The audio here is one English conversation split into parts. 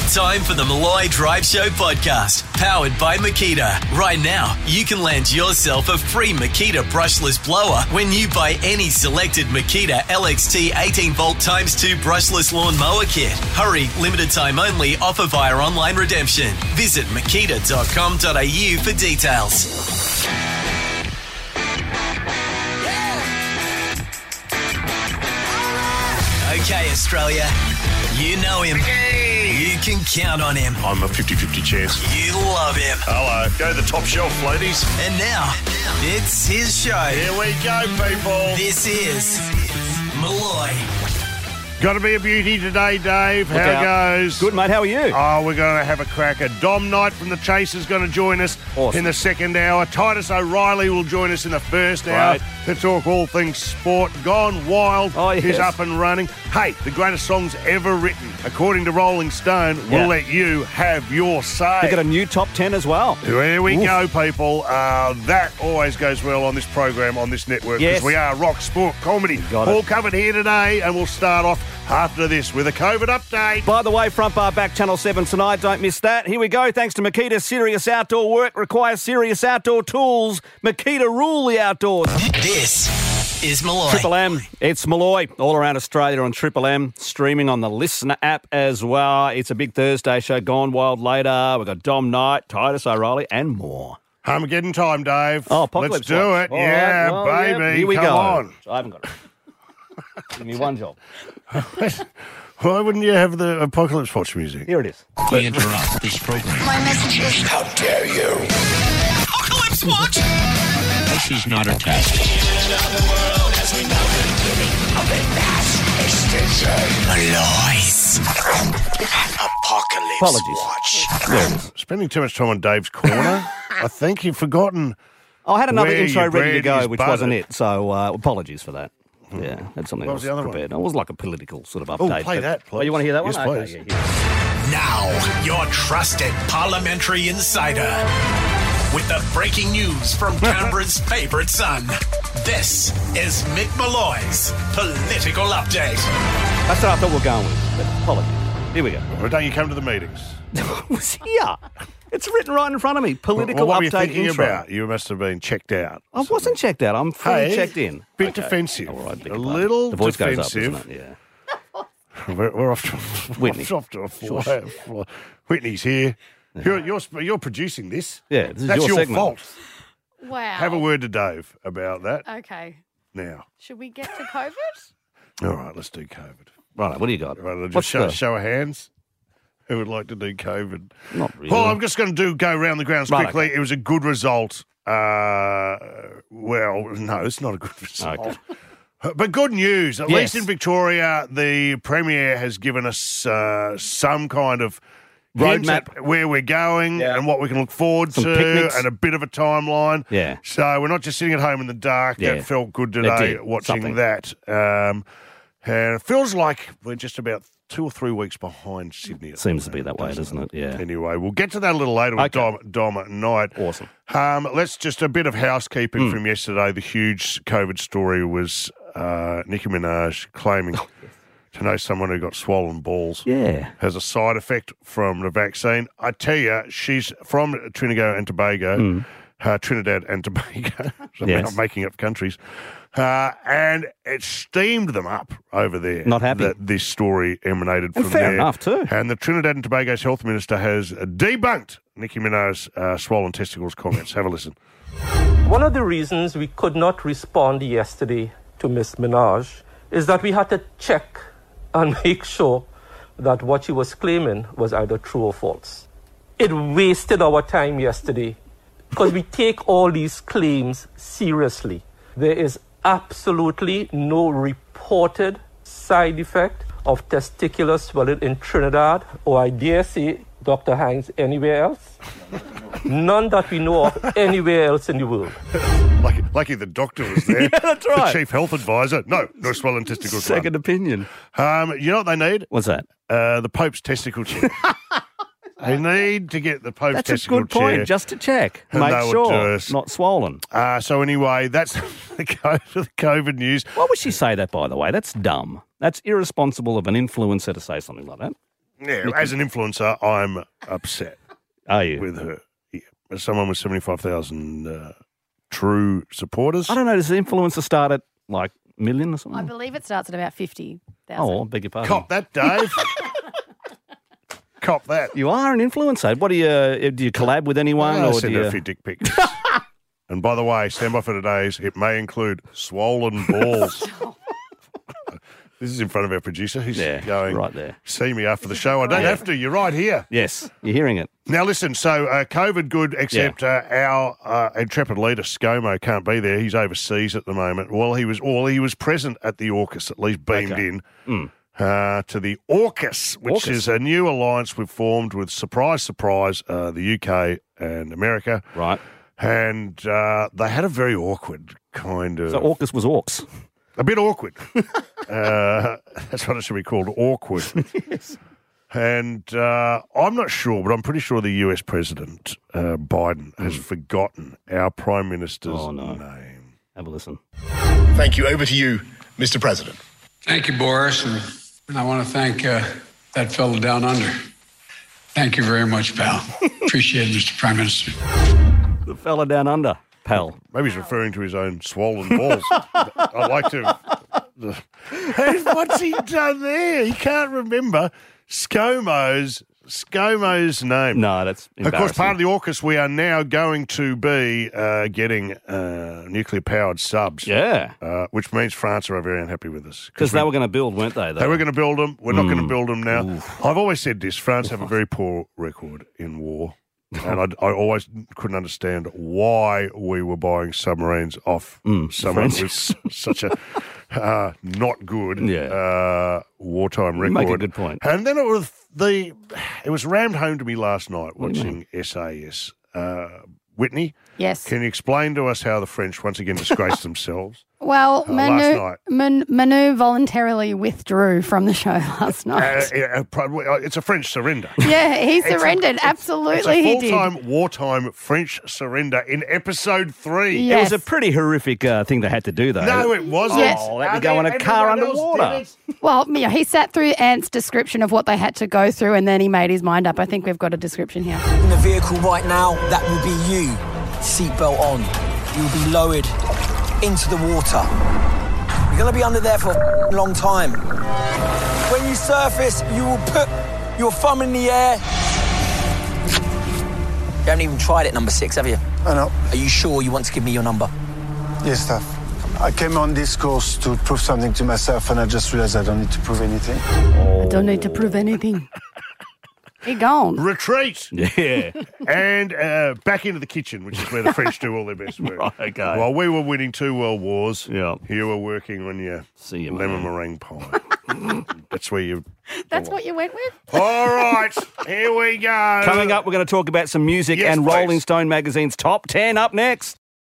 Time for the Malloy Drive Show podcast, powered by Makita. Right now, you can land yourself a free Makita brushless blower when you buy any selected Makita LXT 18-volt ×2 brushless lawn mower kit. Hurry, limited time only, offer via online redemption. Visit makita.com.au for details. Okay, Australia, you know him. You can count on him. I'm a 50-50 chance. You love him. Hello. Go to the top shelf, ladies. And now, it's his show. Here we go, people. This is Malloy. Got to be a beauty today, Dave. Look How out. goes? Good, mate. How are you? Oh, we're going to have a cracker. Dom Knight from the Chase is going to join us Awesome. in the second hour. Titus O'Reilly will join us in the first hour to talk all things sport. Gone Wild yes. is up and running. Hey, the greatest songs ever written, according to Rolling Stone. We'll let you have your say. You got a new top 10 as well. Here we go, people. That always goes well on this program, on this network, because Yes. we are rock, sport, comedy. Got it. All covered here today, and we'll start off after this with a COVID update. By the way, front bar back Channel 7 tonight. Don't miss that. Here we go. Thanks to Makita, serious outdoor work requires serious outdoor tools. Makita rule the outdoors. This is Malloy. Triple M. It's Malloy all around Australia on Triple M, streaming on the Listener app as well. It's a big Thursday show. Gone Wild later. We've got Dom Knight, Titus O'Reilly, and more. Armageddon time, Dave. Oh, Apocalypse Let's do Watch. it. All Yeah, right, well, baby. yeah. Here we Come go. on. I haven't got it. Give me one job. Why wouldn't you have the Apocalypse Watch music? Here it is. We interrupt this program. My message is... How dare you? Apocalypse Watch. This is not a test. Malloy's Apocalypse Apologies. Watch. There it is. Spending too much time on Dave's corner. I think you've forgotten. I had another Where intro your ready to bread go, is which wasn't buttered. it. So apologies for that. Yeah, had something What else was the other one? prepared. It was like a political sort of Oh, update. play but- that, please. Oh, you want to hear that one? Yes, please. Okay, yeah. Now, your trusted parliamentary insider with the breaking news from Canberra's favourite son. This is Mick Malloy's Political Update. That's what I thought we were going with. But apologies. Here we go. Why don't you come to the meetings? It was here. It's written right in front of me. Political Well, what were you update thinking intro. about? You must have been checked out. I wasn't checked out. I'm fully Hey, checked in. Bit Okay. defensive. All right, beg a your pardon. little The voice defensive. goes up, doesn't it? Yeah. We're off to Whitney. off to a fly. Whitney's here. You're producing this. Yeah, this is That's your your segment. fault. Wow. Have a word to Dave about that Okay. now. Should we get to COVID? All right, let's do COVID. Right, what do you got? Right, I'll What's just the- show of hands. Who would like to do COVID? Not really. Well, I'm just going to go around the grounds Right, quickly. okay. It was a good result. Well, no, it's not a good result. Okay. But good news. At Yes. least in Victoria, the Premier has given us some kind of hints Roadmap. at where we're going Yeah. and what we can look forward Some to picnics. and a bit of a timeline. Yeah. So we're not just sitting at home in the dark. Yeah. That felt good It today did. watching Something. that. And it feels like we're just about 2 or 3 weeks behind Sydney. at Seems the to be that way, doesn't it? Yeah. Anyway, we'll get to that a little later with Okay. Dom at night. Awesome. Let's just a bit of housekeeping Hmm. from yesterday. The huge COVID story was Nicki Minaj claiming to know someone who got swollen balls. Yeah. Has a side effect from the vaccine. I tell you, she's from Trinidad and Tobago. Trinidad and Tobago. So I'm Yes. not making up countries. And it steamed them up over there. Not happy. That this story emanated And from fair there. enough too. And the Trinidad and Tobago's health minister has debunked Nicki Minaj's swollen testicles comments. Have a listen. One of the reasons we could not respond yesterday to Ms. Minaj is that we had to check and make sure that what she was claiming was either true or false. It wasted our time yesterday because we take all these claims seriously. There is absolutely no reported side effect of testicular swelling in Trinidad, or I dare say, Dr. Hines, anywhere else. None that we know of anywhere else in the world. Lucky the doctor was there. Yeah, that's right. The chief health advisor. No swollen testicles. Second opinion. You know what they need? What's that? The Pope's testicle chair. They need to get the Pope's That's a testicle good chair. point, just to check. And Make they would sure just- not swollen. So anyway, that's the COVID news. Why would she say that, by the way? That's dumb. That's irresponsible of an influencer to say something like that. Yeah, as an influencer, I'm upset Are you? with her. Yeah. As someone with 75,000 true supporters. I don't know. Does the influencer start at like million or I something? believe it starts at about 50,000. Oh, I beg your pardon. Cop that, Dave. Cop that. You are an influencer. What do you collab with anyone? I or send do her you... a few dick pics. And by the way, stand by for today's. It may include swollen balls. This is in front of our producer. He's going, right there. See me after the show. I don't have to. You're right here. Yes, you're hearing it. Now, listen, so COVID good, except our intrepid leader, ScoMo, can't be there. He's overseas at the moment. Well, he was present at the AUKUS, at least beamed in to the AUKUS, which is a new alliance we've formed with, surprise, surprise, the UK and America. Right. And they had a very awkward kind of... So AUKUS was Orcs. A bit awkward. That's what it should be called, awkward. Yes. And I'm not sure, but I'm pretty sure the US President, Biden, has forgotten our Prime Minister's name. Have a listen. Thank you. Over to you, Mr. President. Thank you, Boris. And I want to thank that fellow down under. Thank you very much, pal. Appreciate it, Mr. Prime Minister. The fella down under, pal. Maybe he's referring to his own swollen balls. I'd like to... Hey, what's he done there? He can't remember ScoMo's name. No, that's embarrassing. Of course, part of the AUKUS, we are now going to be getting nuclear-powered subs. Yeah. Which means France are very unhappy with us. Because they were going to build, weren't they? They were going to build them. We're not going to build them now. Oof. I've always said this. France have a very poor record in war. And I always couldn't understand why we were buying submarines off someone with such a not good wartime record. You make a good point. And then it was rammed home to me last night watching SAS. Whitney? Yes. Can you explain to us how the French once again disgraced themselves? Well, last night. Manu voluntarily withdrew from the show last night. It's a French surrender. Yeah, he surrendered. Absolutely, he did. It's a full-time, wartime French surrender in episode 3. Yes. It was a pretty horrific thing they had to do, though. No, it wasn't. Yes. Oh, let me go in a car underwater. Well, yeah, he sat through Ant's description of what they had to go through, and then he made his mind up. I think we've got a description here. In the vehicle right now, that will be you. Seatbelt on. You'll be lowered into the water. You're going to be under there for a long time. When you surface, you will put your thumb in the air. You haven't even tried it, number 6, have you? I know. Are you sure you want to give me your number? Yes, Steph. I came on this course to prove something to myself, and I just realized I don't need to prove anything. I don't need to prove anything. He gone. Retreat. Yeah. And back into the kitchen, which is where the French do all their best work. Right, okay. While we were winning 2 world wars, Yeah. you were working on your lemon meringue pie. That's where you... That's what you went with? All right, here we go. Coming up, we're going to talk about some music Yes, and please. Rolling Stone magazine's top 10 up next.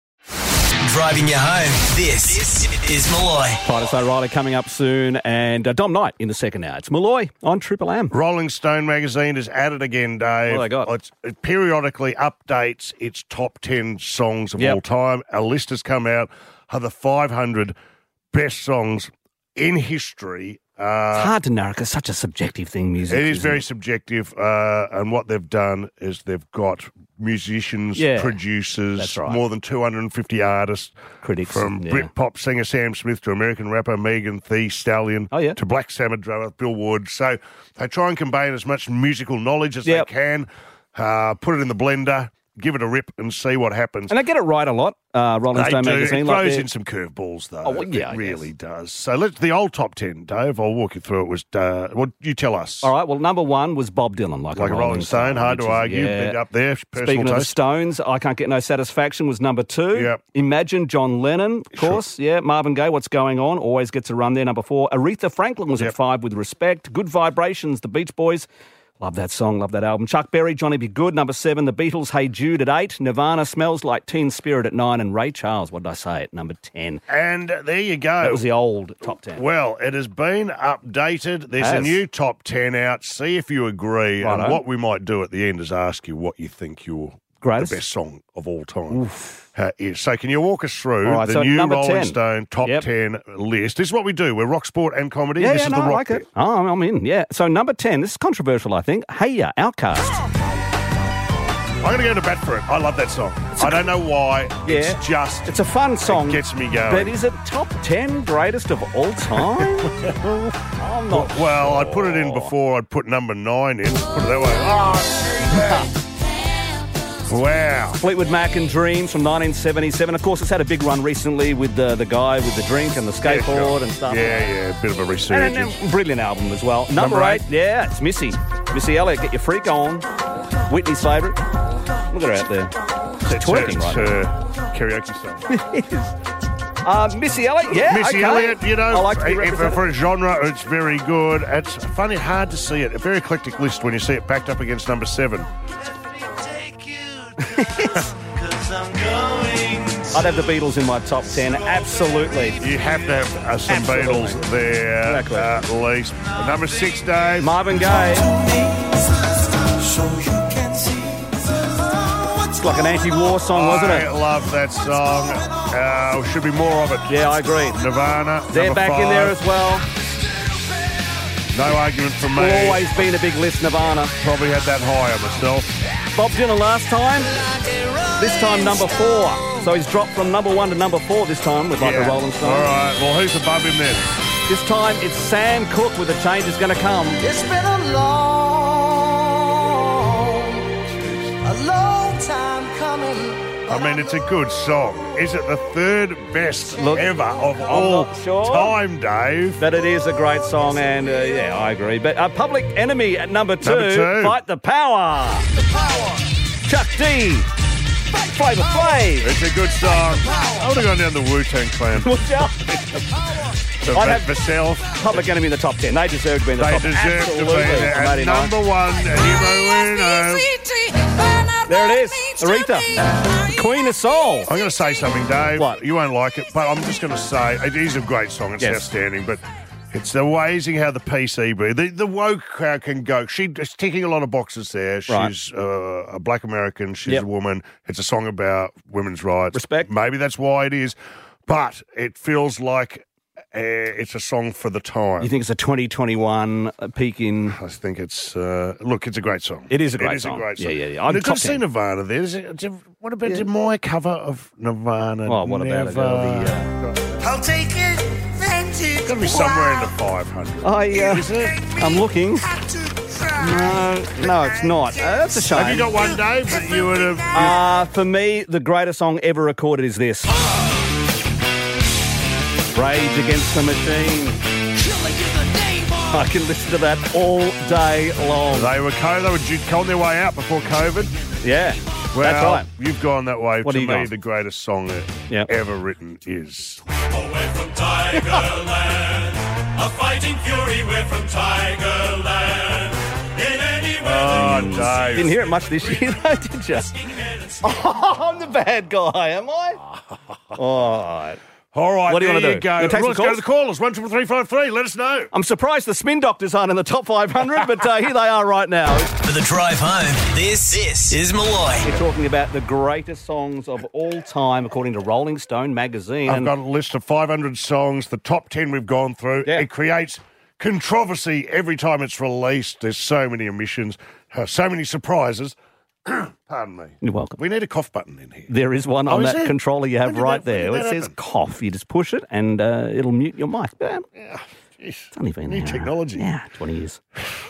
Driving you home, this is Malloy. Titus O'Reilly coming up soon, and Dom Knight in the second hour. It's Malloy on Triple M. Rolling Stone magazine is at it again, Dave. What have they got? It periodically updates its top 10 songs of all time. A list has come out of the 500 best songs in history. It's hard to narrow because such a subjective thing, music. It is isn't very subjective, and what they've done is they've got musicians, producers, that's right. more than 250 artists, Critics, from Britpop singer Sam Smith to American rapper Megan Thee Stallion to Black Sabbath drummer Bill Wood. So they try and combine as much musical knowledge as they can, put it in the blender, give it a rip and see what happens. And they get it right a lot, Rolling Stone magazine. It like throws in some curveballs, though. Oh, well, yeah, it really does. So the old top 10, Dave, I'll walk you through it. Was you tell us. All right, well, number 1 was Bob Dylan. Like a Rolling Stone, hard to which is- argue. yeah. Big up there, personal Speaking of the taste. Stones, I Can't Get No Satisfaction was number 2. Yep. Imagine, John Lennon, of course. Yeah, Marvin Gaye, What's Going On, always gets a run there, number 4. Aretha Franklin was at 5 with Respect. Good Vibrations, The Beach Boys. Love that song, love that album. Chuck Berry, Johnny Be Good, number 7. The Beatles, Hey Jude at 8. Nirvana, Smells Like Teen Spirit at 9. And Ray Charles, what did I say, at number 10. And there you go. That was the old top 10. Well, it has been updated. There's a new top 10 out. See if you agree. Righto. And what we might do at the end is ask you what you think your Greatest? the best song of all time is. So can you walk us through All right, the so new number Rolling 10. Stone top 10 list? This is what we do. We're rock, sport and comedy. This is the I rock like bit. it. Oh, I'm in, yeah. So number 10, this is controversial, I think. Hey Ya, Outcast. I'm going to go to bat for it. I love that song. I don't know why. Yeah. It's a fun song. It gets me going. But is it top 10 greatest of all time? I'm not Well, sure. I'd put it in before I'd put number 9 in. Put it that way. Wow. Fleetwood Mac and Dreams from 1977. Of course, it's had a big run recently with the guy with the drink and the skateboard and stuff. Yeah, a bit of a And resurgence. a brilliant album as well. Number 8, yeah, it's Missy. Missy Elliott, Get Your Freak On. Whitney's favourite. Look at her out there. She's twerking It's right her now. karaoke song. Missy Elliott, yeah, Missy okay. Elliott, you know, I like to be if represented. for a genre, it's very good. It's funny, hard to see it. A very eclectic list when you see it backed up against number 7. I'd have the Beatles in my top 10, absolutely. You have to have some Absolutely. Beatles there, Exactly. at least. Number 6, Dave. Marvin Gaye. It's like an anti-war song, wasn't I it? love that song. Should be more of it. Yeah, I agree. Nirvana. They're number back 5. in there as well. No argument from me. Always been a big list, Nirvana. Probably had that higher myself. Bob Dylan last time. This time number 4. So he's dropped from number 1 to number 4 this time with like a Rolling Stone. All right. Well, who's above him then? This time it's Sam Cooke with The Change Is Gonna Come. It's been a long time coming. I mean, it's a good song. Is it the third best ever of all not sure. time, Dave? But it is a great song, and yeah, I agree. But Public Enemy at number 2, Number 2. Fight the Power. Chuck D. Flavor Flav. It's a good song. I would have gone down the Wu-Tang Clan. Would ya? So I'd that's have myself. Public Enemy in the top 10. They deserve to be in the They top. deserve to be Absolutely. there. From And 89. number 1, Hero There it is. Aretha. Queen of Soul. I'm going to say something, Dave. What? You won't like it, but I'm just going to say it is a great song. It's Yes. outstanding, but it's amazing how the PCB, the woke crowd can go. She's ticking a lot of boxes there. Right. She's a black American. She's Yep. a woman. It's a song about women's rights. Respect. Maybe that's why it is, but it feels like it's a song for the time. You think it's a 2021 peak in... I think it's look. It's a great song. It is a great It is song. a great song. Yeah, yeah, yeah. And I'm it's got top to see 10. Nirvana there. What about my cover of Nirvana? Oh, what about it? I'll take it. It's got to be somewhere in the 500. Is it? I'm looking. No, it's not. That's a shame. Have you got one, Dave, that you would have... For me, the greatest song ever recorded is this. Rage Against the Machine. I can listen to that all day long. They were on their way out before COVID. Yeah, Well, that's right. You've gone that way. What to have you me, gone? the greatest song ever written is... We're from Tigerland, a fighting fury. We're from Tigerland. In any Oh, weather, Dave. Didn't hear it much this year, though, did you? Oh, I'm the bad guy, am I? All right. All right, What do you there wanna do? you go. You wanna take some Let's go to calls? the callers. 1 2 3 5 3. Let us know. I'm surprised the Spin Doctors aren't in the top 500, but here they are right now. For the drive home, this is Malloy. We're talking about the greatest songs of all time, according to Rolling Stone magazine. I've got a list of 500 songs, the top 10 we've gone through. Yeah. It creates controversy every time it's released. There's so many omissions, so many surprises. Pardon me. You're welcome. We need a cough button in here. There is one on is that there? controller you have When did right that- when there. did It that says happen? cough. You just push it and it'll mute your mic. Jeez. It's only been New technology. Yeah, 20 years.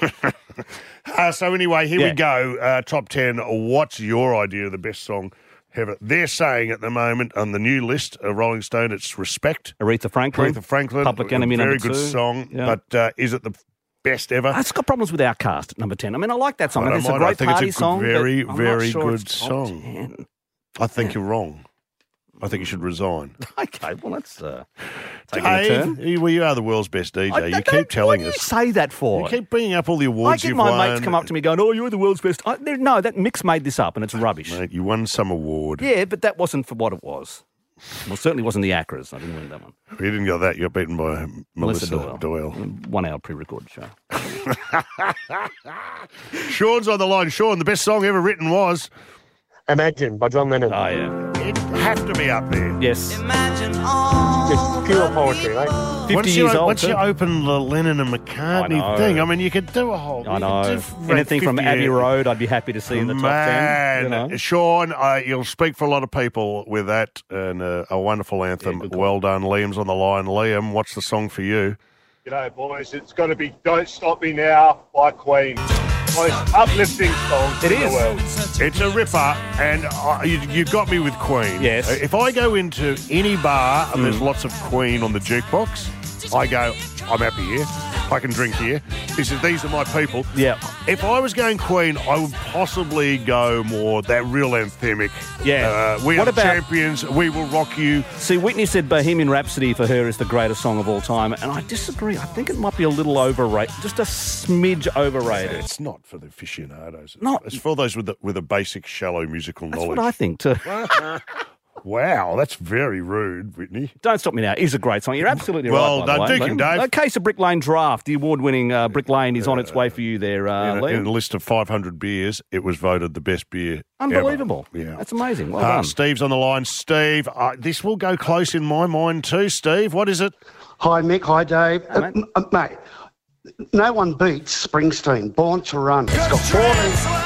So anyway, here Yeah. we go. Top 10. What's your idea of the best song ever? They're saying at the moment on the new list of Rolling Stone, it's Respect. Aretha Franklin. Aretha Franklin. Public Enemy Very number good 2. song. Yeah. But is it the best ever? It's got problems with Outcast, number 10. I mean, I like that song. I don't It's a mind. I great think it's a party good- song. very, but I'm very not sure good it's top song. 10. I think you're wrong. I think you should resign. Okay, well, that's taking a turn. Dave, well, you are the world's best DJ. You don't- keep telling what do us. you say that for? You keep bringing up all the I awards get you've my won. mates come up to me going, "Oh, you're the world's best." No, that Mix made this up, and it's rubbish. Mate, you won some award. Yeah, but that wasn't for what it was. Well, it certainly wasn't the Acras. I didn't win that one. You didn't get that. You got beaten by Melissa Doyle. 1 hour pre-recorded show. Sean's on the line. Sean, the best song ever written was... Imagine by John Lennon. Oh, yeah. It'd have to be up there. Yes. Just pure poetry, right? 50 years old. Once you open the Lennon and McCartney thing, I mean, you could do a whole... I know. Anything from Abbey Road, I'd be happy to see in the top 10. You know? Sean, you'll speak for a lot of people with that, and a wonderful anthem. Well done. Liam's on the line. Liam, what's the song for you? G'day, boys. It's got to be Don't Stop Me Now by Queen. Most uplifting song in the world. It's a ripper, and you got me with Queen. Yes. If I go into any bar and there's lots of Queen on the jukebox, I go, I'm happy here. I can drink here. These are my people. Yeah. If I was going Queen, I would possibly go more that real anthemic. Yeah. We What are the about- champions. We will rock you. See, Whitney said Bohemian Rhapsody for her is the greatest song of all time, and I disagree. I think it might be a little overrated, just a smidge overrated. It's not for the aficionados. Not- It's for those with a basic, shallow musical That's knowledge. what I think too. Wow, that's very rude, Whitney. Don't Stop Me Now is a great song. You're absolutely Well right. by the done. way, Deacon Liam. Dave. A case of Brick Lane Draft, the award-winning Brick Lane is on its way for you there, In Liam. a list of 500 beers, it was voted the best beer Unbelievable. ever. Yeah. That's amazing. Well done. Steve's on the line. Steve, this will go close in my mind too, Steve. What is it? Hi, Mick. Hi, Dave. Hi, mate. Mate, no one beats Springsteen, Born to Run. It's got 14...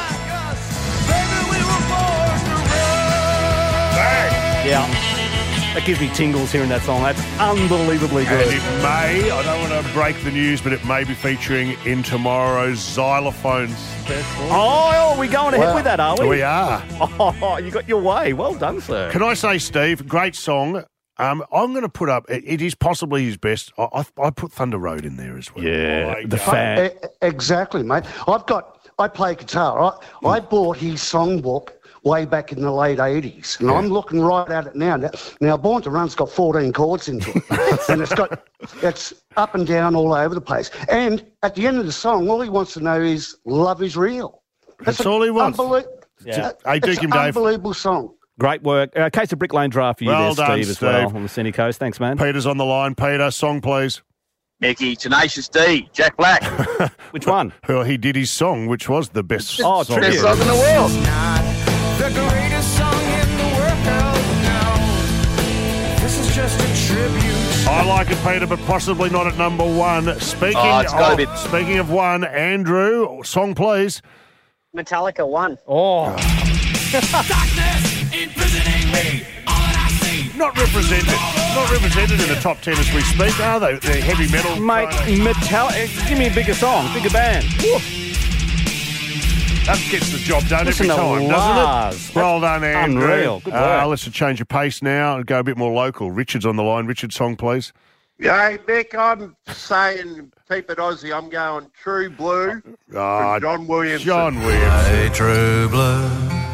Yeah. That gives me tingles hearing that song. That's unbelievably good. And it may, I don't want to break the news, but it may be featuring in tomorrow's Xylophone special. Oh, are we going ahead with that, are we? We are. Oh, you got your way. Well done, sir. Can I say, Steve, great song. I'm going to put up, it is possibly his best. I put Thunder Road in there as well. Yeah, the fan. Exactly, mate. I play guitar. I bought his songbook way back in the late 80s, and I'm looking right at it now. Now, Born to Run's got 14 chords into it, and it's up and down all over the place. And at the end of the song, all he wants to know is love is real. That's all he wants. Yeah. Hey, It's Deacon an Dave. unbelievable song. Great work. Case of Brick Lane Draft for you Well there, done, Steve, as well, Steve. on the Sunny Coast. Thanks, man. Peter's on the line. Peter, song, please. Mickey, Tenacious D, Jack Black. Which one? Well, he did his song, which was the best song. Best song in the world. The greatest song in the world now. This is just a tribute. I like it, Peter, but possibly not at number one. It's gotta be- Speaking of one, Andrew, song, please. Metallica 1. Oh. Darkness imprisoning me. All that I see. Not represented in the top 10 as we speak, are they? They're heavy metal. Mate, give me a bigger song, bigger band. Woo. That gets the job done Listen every to time, Lars. doesn't it? Well done, Andrew. Unreal. Good work. Let's change your pace now and go a bit more local. Richard's on the line. Richard, song, please. Hey, Mick, I'm saying keep it Aussie. I'm going True Blue from John Williamson. John Williamson. Hey, True Blue,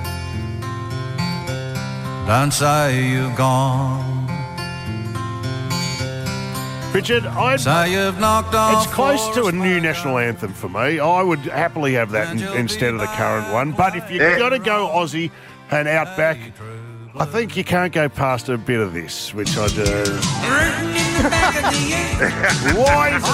don't say you've gone. Richard, Say you've knocked off. it's close to a new national anthem for me. I would happily have that instead of the current one. But if you've got to go Aussie and Outback, I think you can't go past a bit of this, which I do. Why is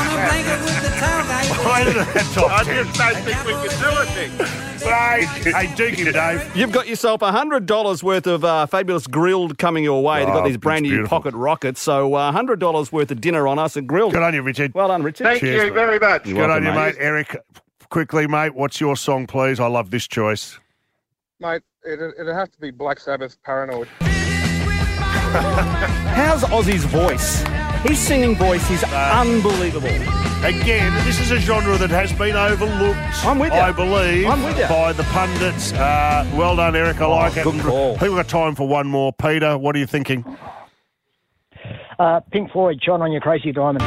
that top 10? I just don't think we can do it, Mick. Hey, Deacon Dave. You've got yourself $100 worth of fabulous grilled coming your way. They've got these brand new beautiful. pocket rockets, so $100 worth of dinner on us at Grilled. Good on you, Richard. Well done, Richard. Thank you very much. Good on you, mate. Eric, quickly, mate, what's your song, please? I love this choice. Mate, it'd have to be Black Sabbath, Paranoid. How's Ozzy's voice? His singing voice is unbelievable. Again, this is a genre that has been overlooked, I'm with you. I believe, I'm with you. by the pundits. Well done, Eric. I like it. good call. I think we've got time for one more. Peter, what are you thinking? Pink Floyd, Shine on Your Crazy Diamond.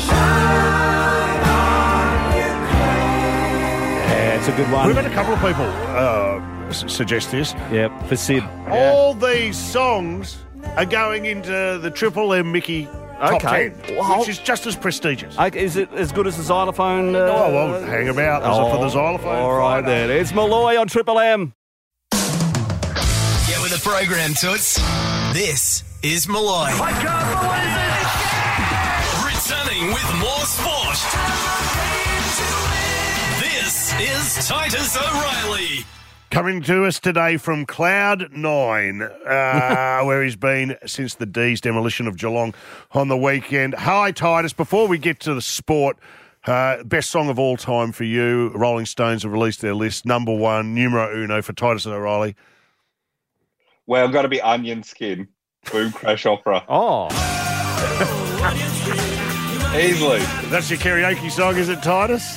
Yeah, it's a good one. We've had a couple of people suggest this. Yep, for Sid. All these songs are going into the Triple M Mickey top Okay. 10, Wow. which is just as prestigious. Is it as good as the xylophone? Oh, well, hang about. There's for the xylophone. All right, then. It's Malloy on Triple M. Get with the program, Toots. This is Malloy. I can't believe it. Returning with more sport. This is Titus O'Reilly. Coming to us today from Cloud 9, where he's been since the D's demolition of Geelong on the weekend. Hi, Titus. Before we get to the sport, best song of all time for you. Rolling Stones have released their list. Number one, numero uno for Titus O'Reilly. Well, got to be Onion Skin. Boom Crash Opera. Oh. Easily. That's your karaoke song, is it, Titus?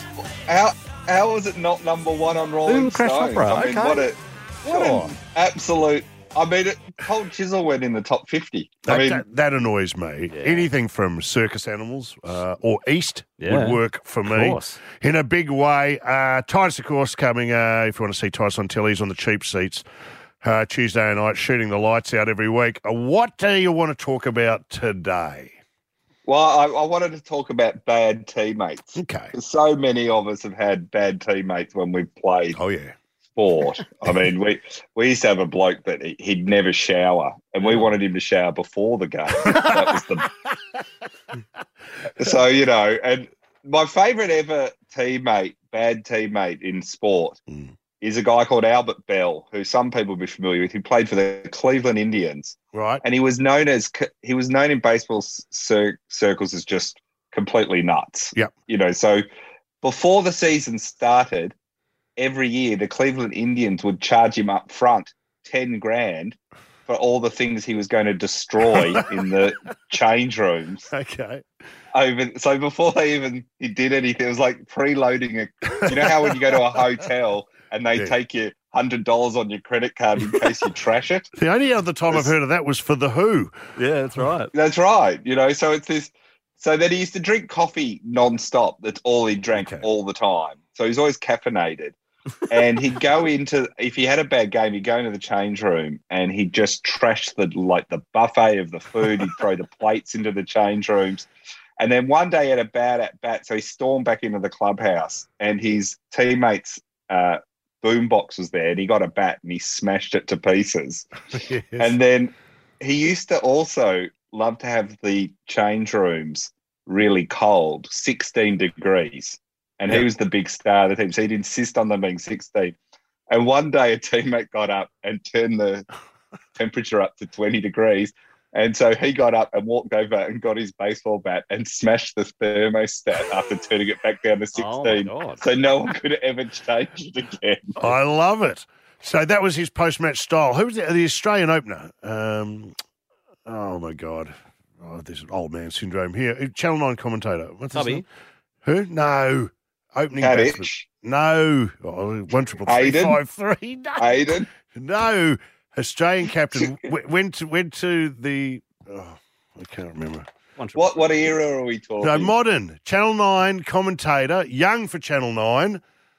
How was it not number one on Rolling Boom Crash Stones? Opera, I mean, okay. what an absolute... I mean, Cold Chisel went in the top 50. That annoys me. Yeah. Anything from Circus Animals or East Yeah, would work for of me course. in a big way. Titus, of course, coming, if you want to see Titus on telly, he's on the cheap seats Tuesday night, shooting the lights out every week. What do you want to talk about today? Well, I wanted to talk about bad teammates. Okay. So many of us have had bad teammates when we've played sport. I mean, we used to have a bloke that he'd never shower, and we wanted him to shower before the game. That was So, you know, and my favourite ever bad teammate in sport is a guy called Albert Bell, who some people will be familiar with. He played for the Cleveland Indians. Right. And he was known in baseball circles as just completely nuts. Yep. You know, so before the season started, every year the Cleveland Indians would charge him up front $10,000 for all the things he was going to destroy in the change rooms. Okay. So before he did anything, it was like preloading you know how when you go to a hotel and they take you $100 on your credit card in case you trash it? The only other time I've heard of that was for The Who. Yeah, that's right. That's right. You know, so it's this. So then he used to drink coffee non-stop. That's all he drank all the time. So he's always caffeinated. And he'd go if he had a bad game, he'd go into the change room and he'd just trash the buffet of the food. He'd throw the plates into the change rooms. And then one day he had a bad at bat, so he stormed back into the clubhouse and his teammates' boombox was there and he got a bat and he smashed it to pieces. Yes. And then he used to also love to have the change rooms really cold, 16 degrees. And he was the big star of the team, so he'd insist on them being 16. And one day a teammate got up and turned the temperature up to 20 degrees. And so he got up and walked over and got his baseball bat and smashed the thermostat after turning it back down to 16. Oh, my God. So no one could ever change it again. I love it. So that was his post-match style. Who was the Australian opener? Oh, my God. Oh, there's an old man syndrome here. Channel 9 commentator. What's his name? Who? No. Opening batsman. No. Oh, 1-3-3-5-3. No. Aiden. No. Australian captain went to the... Oh, I can't remember. What era are we talking? No, modern. Channel 9 commentator, young for Channel 9.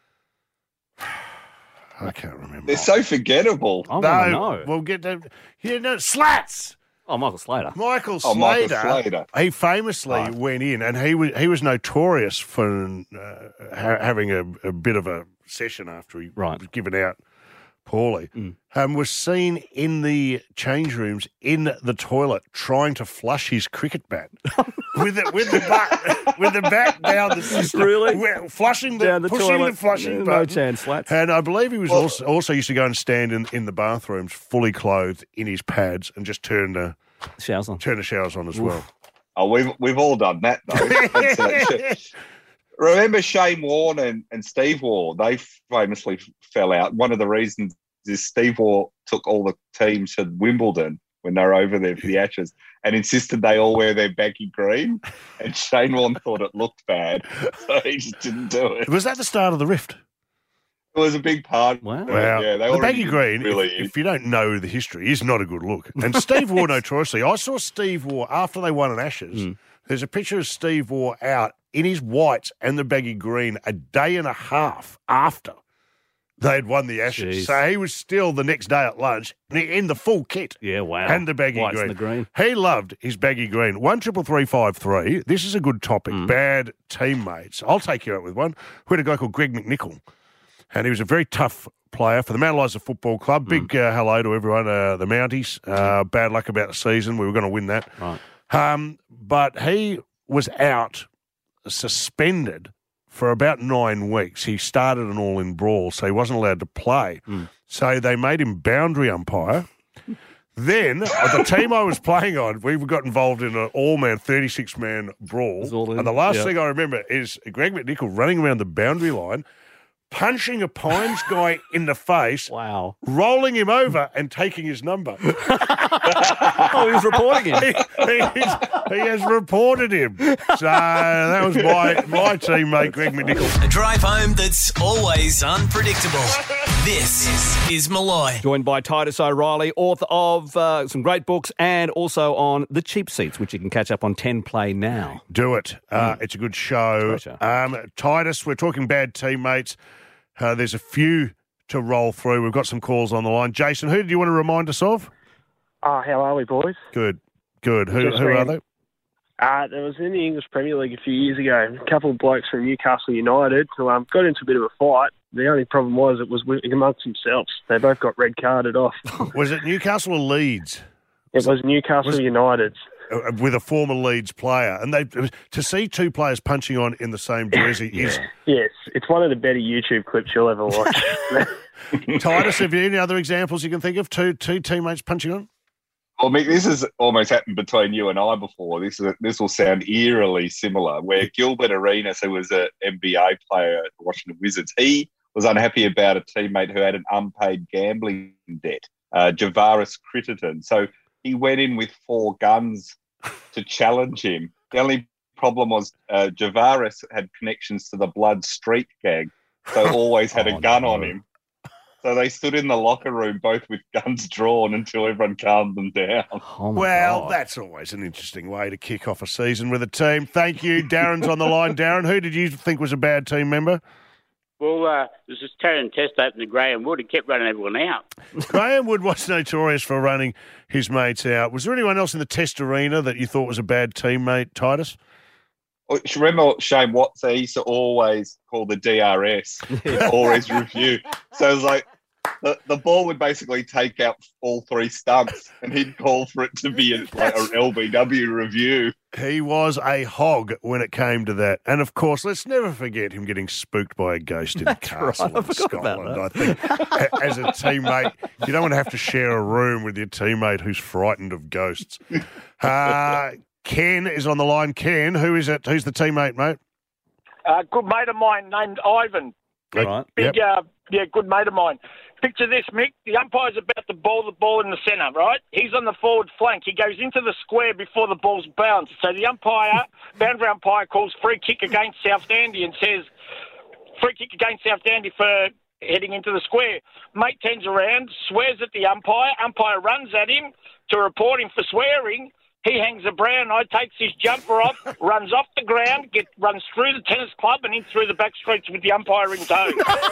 I can't remember. They're so forgettable. We'll get to... Slats! Oh, Michael Slater. Michael Michael Slater. Slater. He famously went in, and he was notorious for having a bit of a session after he was given out poorly. Was seen in the change rooms in the toilet trying to flush his cricket bat with the bat down the system. Really? Flushing down the pushing toilet. the flushing No button. chance, Slats. And I believe he was also used to go and stand in the bathrooms fully clothed in his pads and just turn the showers on as well. Oh, we've all done that though. Remember Shane Warne and Steve Waugh? They famously fell out. One of the reasons is Steve Waugh took all the teams to Wimbledon when they were over there for the Ashes and insisted they all wear their baggy green. And Shane Warne thought it looked bad, so he just didn't do it. Was that the start of the rift? It was a big part. Wow. Yeah, the baggy green, if you don't know the history, is not a good look. And Steve Waugh notoriously. I saw Steve Waugh after they won an Ashes. There's a picture of Steve Waugh out in his whites and the baggy green a day and a half after they'd won the Ashes. Jeez. So he was still the next day at lunch in the full kit. Yeah, wow. And the baggy Whites green. and the green. He loved his baggy green. 1-3-3-5-3. This is a good topic. Bad teammates. I'll take you out with one. We had a guy called Greg McNichol, and he was a very tough player for the Mount Eliza Football Club. Big hello to everyone, the Mounties. Bad luck about the season. We were going to win that. Right. But he was out, suspended for about 9 weeks. He started an all-in brawl, so he wasn't allowed to play. So they made him boundary umpire. Then, the team I was playing on, we got involved in an all-man, 36-man brawl. And the last thing I remember is Greg McNichol running around the boundary line, punching a Pines guy in the face, rolling him over and taking his number. He was reporting him. He has reported him. So that was my teammate, Greg McNichol. A drive home that's always unpredictable. This is Malloy. Joined by Titus O'Reilly, author of some great books and also on The Cheap Seats, which you can catch up on 10 Play now. Do it. It's a good show. Titus, we're talking bad teammates. There's a few to roll through. We've got some calls on the line. Jason, who do you want to remind us of? How are we, boys? Good. Who are they? There was in the English Premier League a few years ago, a couple of blokes from Newcastle United who got into a bit of a fight. The only problem was it was amongst themselves. They both got red carded off. Was it Newcastle or Leeds? It was Newcastle United. With a former Leeds player. And to see two players punching on in the same jersey is... Yes, it's one of the better YouTube clips you'll ever watch. Titus, have you any other examples you can think of? Two teammates punching on? Well, Mick, this has almost happened between you and I before. This will sound eerily similar, where Gilbert Arenas, who was an NBA player at the Washington Wizards, he was unhappy about a teammate who had an unpaid gambling debt, Javaris Critterton. So he went in with 4 guns to challenge him. The only problem was Javaris had connections to the Blood Street gang, so always had a gun on him. So they stood in the locker room, both with guns drawn, until everyone calmed them down. Well, that's always an interesting way to kick off a season with a team. Thank you. Darren's on the line. Darren, who did you think was a bad team member? Well, this is Taron Testo and Graham Wood. He kept running everyone out. Graham Wood was notorious for running his mates out. Was there anyone else in the Test arena that you thought was a bad teammate, Titus? Remember Shane Watts? He used to always call the DRS, always review. So it was like the ball would basically take out all 3 stumps, and he'd call for it to be an LBW review. He was a hog when it came to that. And, of course, let's never forget him getting spooked by a ghost in a castle in Scotland. I think as a teammate, you don't want to have to share a room with your teammate who's frightened of ghosts. Ken is on the line. Ken, who is it? Who's the teammate, mate? Good mate of mine named Ivan. Big, good mate of mine. Picture this, Mick. The umpire's about to bowl the ball in the centre, right? He's on the forward flank. He goes into the square before the ball's bounced. So the boundary umpire, calls free kick against South Dandy and says, free kick against South Dandy for heading into the square. Mate turns around, swears at the umpire. Umpire runs at him to report him for swearing. He hangs a brown eye, takes his jumper off, runs off the ground, runs through the tennis club and in through the back streets with the umpire in tow.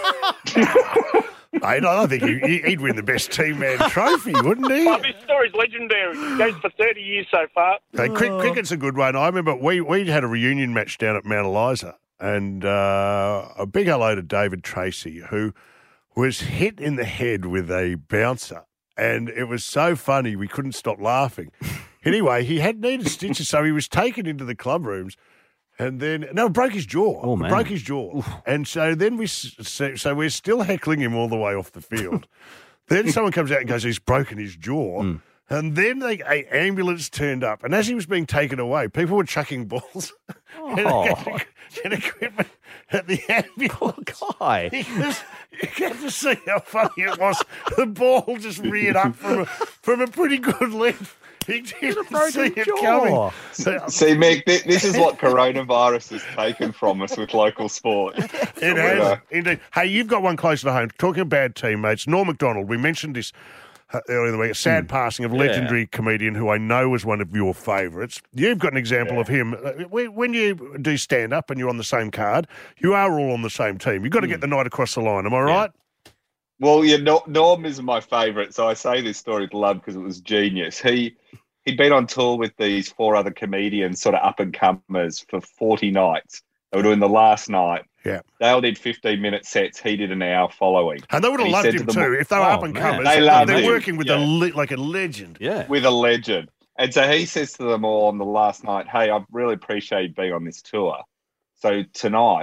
Mate, I think he'd win the best team man trophy, wouldn't he? Oh, this story's legendary. It goes for 30 years so far. Cricket's a good one. I remember we had a reunion match down at Mount Eliza, and a big hello to David Tracy, who was hit in the head with a bouncer, and it was so funny we couldn't stop laughing. Anyway, he had needed stitches, so he was taken into the club rooms, and then broke his jaw. Oh, man. Broke his jaw, and so then we're still heckling him all the way off the field. Then someone comes out and goes, "He's broken his jaw," and then an ambulance turned up, and as he was being taken away, people were chucking balls and equipment at the ambulance. Guy. You get to see how funny it was. The ball just reared up from a pretty good length. He didn't see it coming. See, Mick, this is what coronavirus has taken from us with local sport. It has, indeed. Hey, you've got one closer to home. Talking of bad teammates, Norm Macdonald, we mentioned this earlier in the week, a sad passing of a legendary comedian who I know was one of your favourites. You've got an example of him. When you do stand-up and you're on the same card, you are all on the same team. You've got to get the night across the line. Am I right? Well, Norm is my favourite, so I say this story with love because it was genius. He'd been on tour with these 4 other comedians, sort of up-and-comers, for 40 nights. They were doing the last night. Yeah. Dale did 15-minute sets. He did an hour following. And they would have loved him too if they were up-and-comers. They're working with like a legend. Yeah. With a legend. And so he says to them all on the last night, "Hey, I really appreciate you being on this tour. So tonight,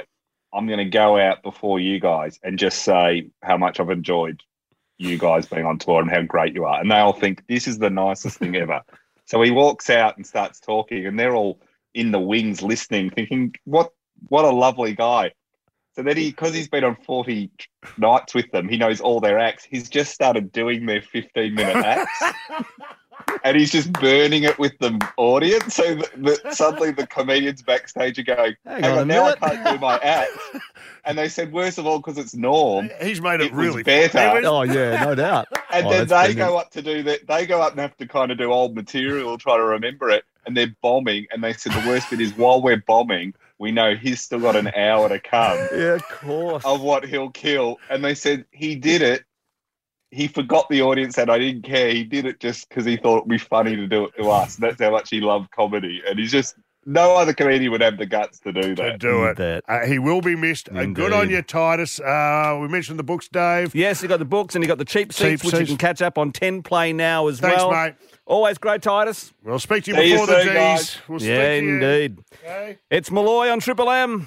I'm going to go out before you guys and just say how much I've enjoyed you guys being on tour and how great you are. And they all think this is the nicest thing ever. So he walks out and starts talking, and they're all in the wings listening, thinking, what a lovely guy. So then because he's been on 40 nights with them, he knows all their acts. He's just started doing their 15-minute acts. And he's just burning it with the audience. So that suddenly the comedians backstage are going, hang on, now I can't do my act. And they said, worst of all, because it's Norm. He's made it really better. Oh, yeah, no doubt. And then they go up to do that. They go up and have to kind of do old material, try to remember it. And they're bombing. And they said the worst bit is while we're bombing, we know he's still got an hour to come. Yeah, of course. Of what he'll kill. And they said he did it. He forgot the audience and I didn't care. He did it just because he thought it'd be funny to do it to us. That's how much he loved comedy. And he's just, no other comedian would have the guts to do that. He will be missed. Good on you, Titus. We mentioned the books, Dave. Yes, you got the books and you got the cheap seats, which you can catch up on 10 Play now as Thanks, well. mate. Always great, Titus. We'll speak to you before the G's. Guys. We'll yeah, speak to you. indeed. Okay. It's Malloy on Triple M.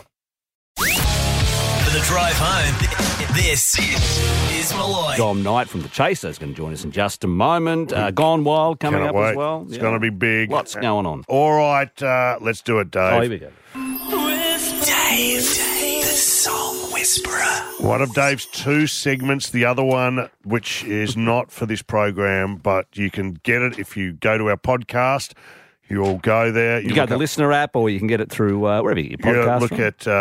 For the drive home, this is Malloy. Dom Knight from The Chaser is going to join us in just a moment. Gone Wild coming Cannot up wait. as well. It's going to be big. Lots going on. All right, let's do it, Dave. Oh, here we go. Dave, the Song Whisperer. One of Dave's two segments, the other one, which is not for this program, but you can get it if you go to our podcast. You'll go there. You go to the listener app, or you can get it through wherever you get your podcast. Look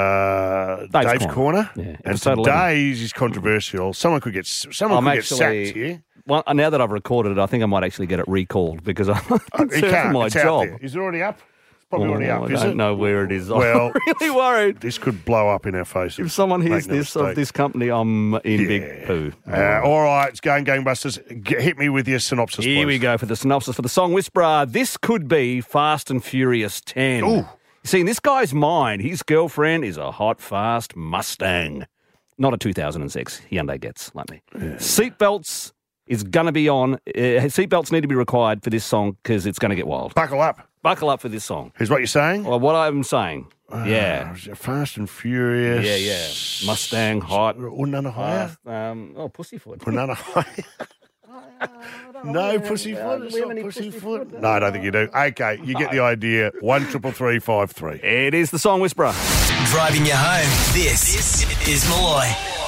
at Dave's Corner. Yeah, and today's is controversial. Someone could get sacked here. Well, now that I've recorded it, I think I might actually get it recalled because I'm doing my it's job. Out there. Is it already up? It's probably already up, I is don't it? know where it is. Well, I'm really worried. This could blow up in our faces. If someone hears Make no this of mistake. this company, I'm in big poo. All right, it's going gangbusters. Hit me with your synopsis, Here please. we go for the synopsis for the Song Whisperer. This could be Fast and Furious 10. Ooh. You see, in this guy's mind, his girlfriend is a hot, fast Mustang. Not a 2006 Hyundai Getz, like me. Yeah. Seatbelts is going to be on. Seatbelts need to be required for this song because it's going to get wild. Buckle up. Buckle up for this song. Is what you're saying? Well, what I'm saying. Yeah. Fast and Furious. Yeah. Mustang, hot. Unana higher? Pussyfoot. Unana higher? No, Pussyfoot. It's not Pussyfoot. No, I don't think you do. Okay, you get the idea. 1-333-53. It is the Song Whisperer. Driving you home, this is Malloy.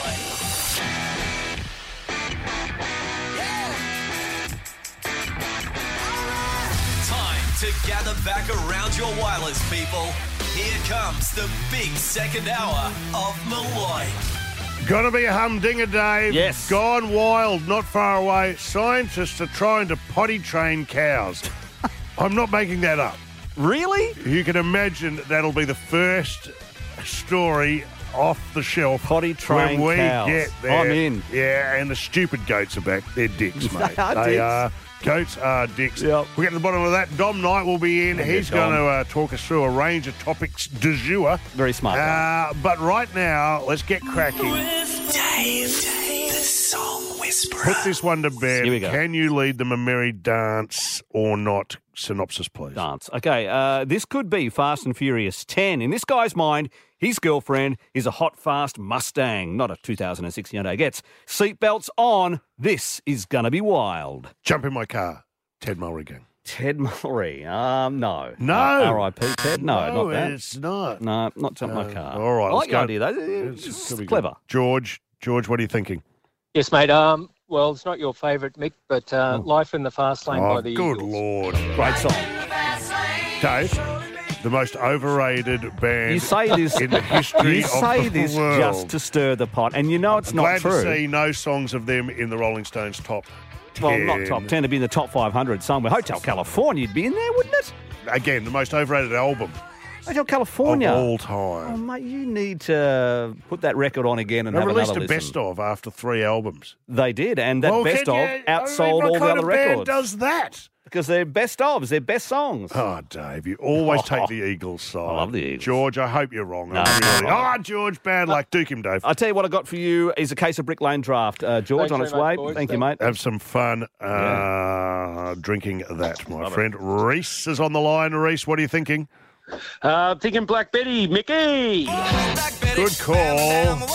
To gather back around your wireless, people. Here comes the big second hour of Malloy. Gonna be a humdinger, Dave. Yes. Gone wild, not far away. Scientists are trying to potty train cows. I'm not making that up. Really? You can imagine that'll be the first story off the shelf. Potty train when we cows. get there. I'm in. Yeah, and the stupid goats are back. They're dicks, mate. They They are are. dicks. Goats are dicks. Yep. We'll get to the bottom of that. Dom Knight will be in. He's going to talk us through a range of topics du jour. Very smart. But right now, let's get cracking. Dave, the Song Whisperer. Put this one to bed. Here we go. Can you lead them a merry dance or not? Synopsis, please. Dance. Okay, this could be Fast and Furious 10. In this guy's mind, his girlfriend is a hot, fast Mustang, not a 2006 Hyundai Getz. Seatbelts on. This is going to be wild. Jump in my car. Ted Mulry gang. Ted Mulry. No. No. R.I.P. Ted. No, not that. It's not. No, not jump my car. All right. I like let's the go. idea, though. It's clever. George, what are you thinking? Yes, mate. Well, it's not your favourite, Mick, but Life in the Fast Lane by the good Eagles. Lord. Great song. Dave, the most overrated band You say this. in the history You of say the this world. just to stir the pot, and you know it's not Glad true. to see no songs of them in the Rolling Stones top 10. Well, not top 10, to be in the top 500 somewhere. Hotel California'd be in there, wouldn't it? Again, the most overrated album Hotel California. of all Oh, time. mate, you need to put that record on again and They have released another a listen. best of after 3 albums. They did, and that Well, best of outsold what all the kind other of band records. does that? Because they're best ofs, they're best songs. Oh, Dave, you always take the Eagles side. I love the Eagles. George, I hope you're wrong. No, I'm really. no. Oh, George, bad luck. Duke him, Dave. I'll tell you what I got for you is a case of Brick Lane Draft. George, Thanks on its very way. much, boys. Thank you, mate. Have some fun drinking that, my friend. Reese is on the line. Reese, what are you thinking? Thinking Black Betty, Mickey. Black Betty. Good call.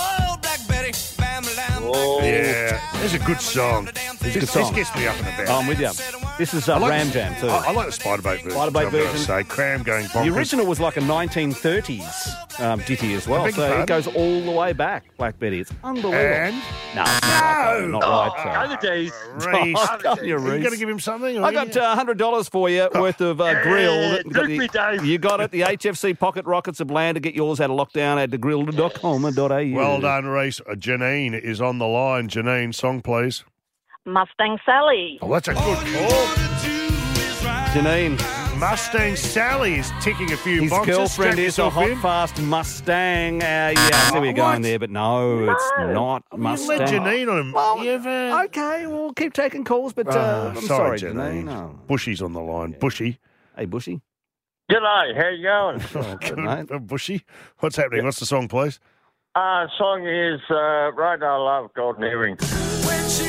Yeah, it's a good song. It's a good song. This gets me up and about. I'm with you. This is Ram Jam too. I like the Spider-Bait version. Spider-Bait version. Say Cram going bonkers. The original was like a 1930s ditty as well, beg so your it pardon? goes all the way back. Black Betty, it's unbelievable. And? No, not right. Reese. Come here, You Reese. got to give him something? I got $100 for you worth of grill. You got it. The HFC Pocket Rockets of Land to get yours out of lockdown at thegrill.com.au. Well done, Reese. Janine is on the line. Janine, song please. Mustang Sally. Oh, that's a good call. Janine. Mustang Sally is ticking a few His boxes. girlfriend Strap is a yourself hot, in. fast Mustang. Yeah, I see where you're going there, but no, it's not Mustang. Let Janine on him. Well, okay, we'll keep taking calls, but I'm sorry, Janine. No. Bushy's on the line. Bushy. Hey, Bushy. G'day, how you going? Good, Bushy. What's happening? What's the song, please? Song is Radar Love, Golden Earring. That's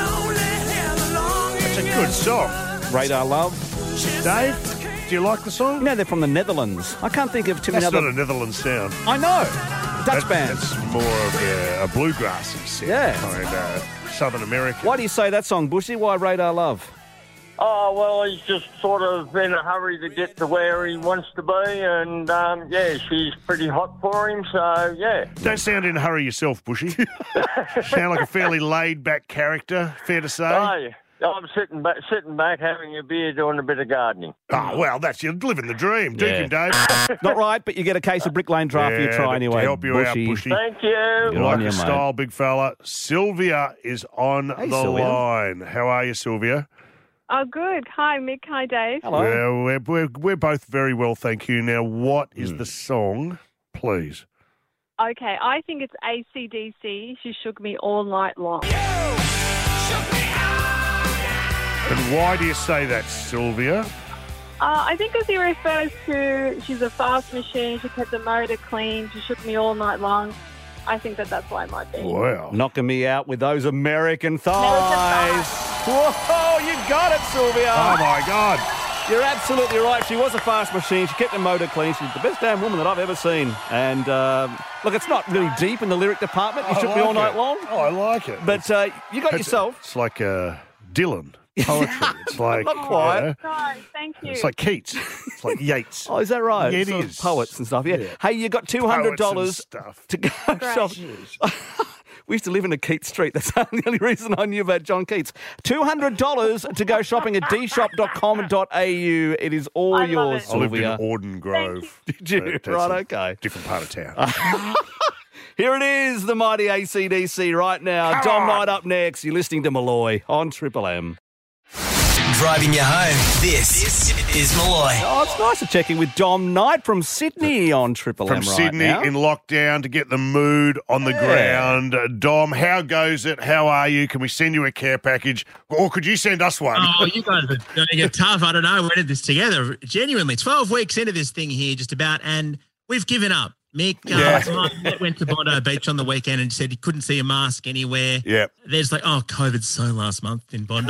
a good song. Radar Love. Dave, do you like the song? No, they're from the Netherlands. I can't think of too many That's other... not a Netherlands sound. I know. Dutch band. That's more of a bluegrassy sound. Yeah. Kind Southern American. Why do you say that song, Bushy? Why Radar Love? Oh, well, he's just sort of in a hurry to get to where he wants to be, and, she's pretty hot for him, so, yeah. Don't sound in a hurry yourself, Bushy. Sound like a fairly laid-back character, fair to say. Oh, I'm sitting back having a beer, doing a bit of gardening. Oh, well, that's you living the dream. Yeah. Deacon Dave. Not right, but you get a case of Brick Lane draft for your try anyway. To help you Bushy. out, Bushy. Thank you. You like the style, big fella. Sylvia is on the Sylvia. line. How are you, Sylvia? Oh, good. Hi, Mick. Hi, Dave. Well, we're both very well, thank you. Now, what is the song, please? Okay, I think it's AC/DC. She shook me all night long. And why do you say that, Sylvia? I think as he refers to, she's a fast machine. She kept the motor clean. She shook me all night long. I think that's why it might be. Wow. Knocking me out with those American thighs. Whoa, you got it, Sylvia. Oh, my God. You're absolutely right. She was a fast machine. She kept the motor clean. She's the best damn woman that I've ever seen. And, look, it's not really deep in the lyric department. You shook me all night long. Oh, I like it. But you got yourself. It's like Dylan poetry. It's like... Not quite. No, thank you. It's like Keats. It's like Yeats. Oh, is that right? Yeah, it Sort of is. Poets and stuff, yeah. Hey, you got $200 Poets and stuff. to go shop. We used to live in a Keats Street. That's the only reason I knew about John Keats. $200 to go shopping at dshop.com.au. It is all yours, I lived in Sylvia. Auden Grove. Did you? That's Right, a okay. Different part of town. Here it is, the mighty AC/DC right now. Come Dom on. Knight up next. You're listening to Malloy on Triple M. Driving you home, this is Malloy. Oh, it's nice to check in with Dom Knight from Sydney on Triple From M right Sydney now. in lockdown to get the mood on the ground. Dom, how goes it? How are you? Can we send you a care package? Or could you send us one? Oh, you guys are going to get tough. I don't know. We did this together. Genuinely, 12 weeks into this thing here, just about, and we've given up. Mick went to Bondi Beach on the weekend and said he couldn't see a mask anywhere. Yeah. There's like, COVID's so last month in Bondi.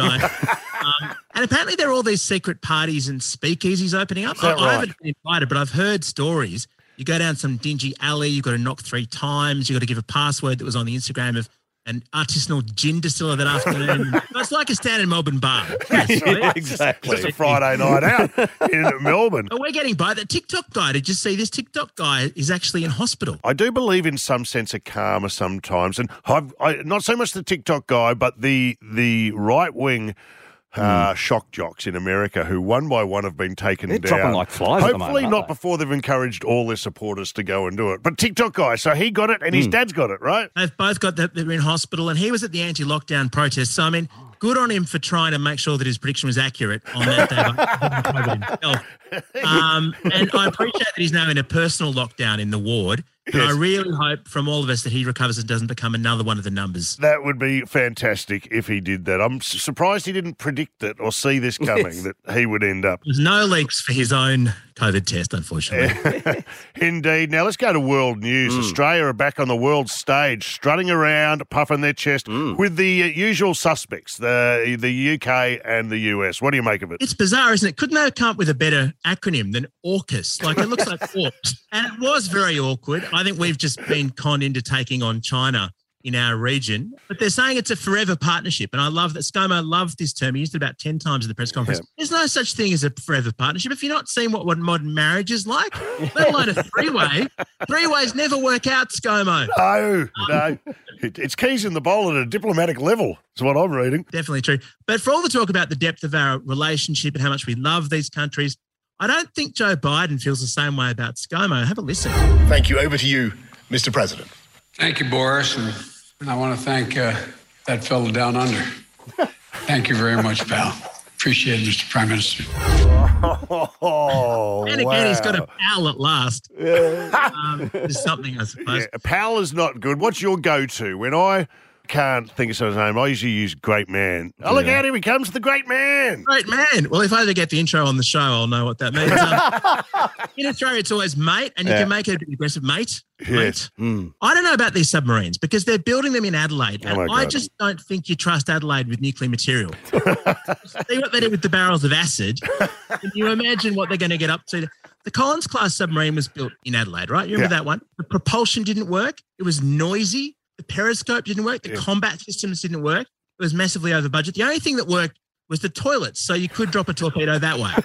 And apparently there are all these secret parties and speakeasies opening up. I haven't been invited, but I've heard stories. You go down some dingy alley, you've got to knock 3 times, you've got to give a password that was on the Instagram of an artisanal gin distiller that afternoon. It's like a standard Melbourne bar. Exactly. Just a Friday night out in Melbourne. But we're getting by. The TikTok guy, did you see this TikTok guy is actually in hospital? I do believe in some sense of karma sometimes. And not so much the TikTok guy, but the right-wing shock jocks in America who one by one have been taken down. Dropping like flies at the Hopefully moment, not aren't they? before they've encouraged all their supporters to go and do it. But TikTok guy, so he got it and his dad's got it, right? They've both got that. They're in hospital, and he was at the anti-lockdown protest. So, I mean, good on him for trying to make sure that his prediction was accurate on that day. And I appreciate that he's now in a personal lockdown in the ward. And I really hope from all of us that he recovers and doesn't become another one of the numbers. That would be fantastic if he did that. I'm surprised he didn't predict it or see this coming, that he would end up. There's no leaks for his own COVID test, unfortunately. Indeed. Now, let's go to world news. Australia are back on the world stage, strutting around, puffing their chest with the usual suspects, the UK and the US. What do you make of it? It's bizarre, isn't it? Couldn't they have come up with a better acronym than AUKUS? Like, it looks like AUKUS. And it was very awkward. I think we've just been conned into taking on China in our region. But they're saying it's a forever partnership. And I love that. ScoMo loved this term. He used it about 10 times in the press conference. Yeah. There's no such thing as a forever partnership. If you're not seeing what modern marriage is like, let alone a three-way. Three-ways never work out, ScoMo. No. It's keys in the bowl at a diplomatic level, is what I'm reading. Definitely true. But for all the talk about the depth of our relationship and how much we love these countries, I don't think Joe Biden feels the same way about ScoMo. Have a listen. Thank you. Over to you, Mr. President. Thank you, Boris. And I want to thank that fellow down under. Thank you very much, pal. Appreciate it, Mr. Prime Minister. And again, he's got a pal at last. There's something, I suppose. Yeah, a pal is not good. What's your go-to? When I can't think of someone's name, I usually use great man. Oh, look out, here he comes, the great man. Great man. Well, if I ever get the intro on the show, I'll know what that means. In Australia, it's always mate, and you can make it a bit aggressive. Mate. Yes. Mate. I don't know about these submarines because they're building them in Adelaide, and I just don't think you trust Adelaide with nuclear material. See what they did with the barrels of acid. Can you imagine what they're going to get up to? The Collins-class submarine was built in Adelaide, right? You remember that one? The propulsion didn't work. It was noisy. The periscope didn't work. The combat systems didn't work. It was massively over budget. The only thing that worked was the toilets, so you could drop a torpedo that way.